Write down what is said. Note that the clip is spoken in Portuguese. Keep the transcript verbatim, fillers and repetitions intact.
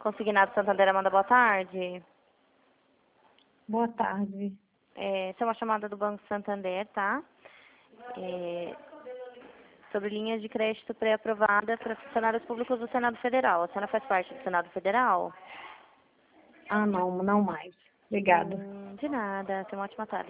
Consignado Santander, Amanda, boa tarde. Boa tarde. É, essa é uma chamada do Banco Santander, tá? É, sobre linhas de crédito pré-aprovada para funcionários públicos do Senado Federal. A senhora faz parte do Senado Federal? Ah, não, não mais. Obrigada. Hum, de nada. Tenha uma ótima tarde.